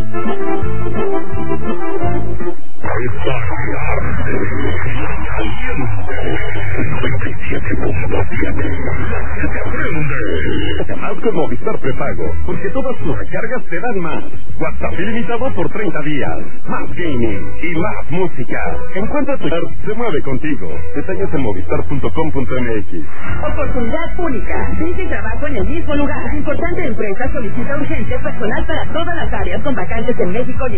Además con Movistar Prepago, porque todas tus recargas te dan más. WhatsApp ilimitado por 30 días. Más gaming y más música. Encuentra tu se mueve contigo. Detalles en movistar.com.mx. Oportunidad única. Vida y trabajo en el mismo lugar. Importante empresa solicita urgente personal para todas las áreas con vacantes en México y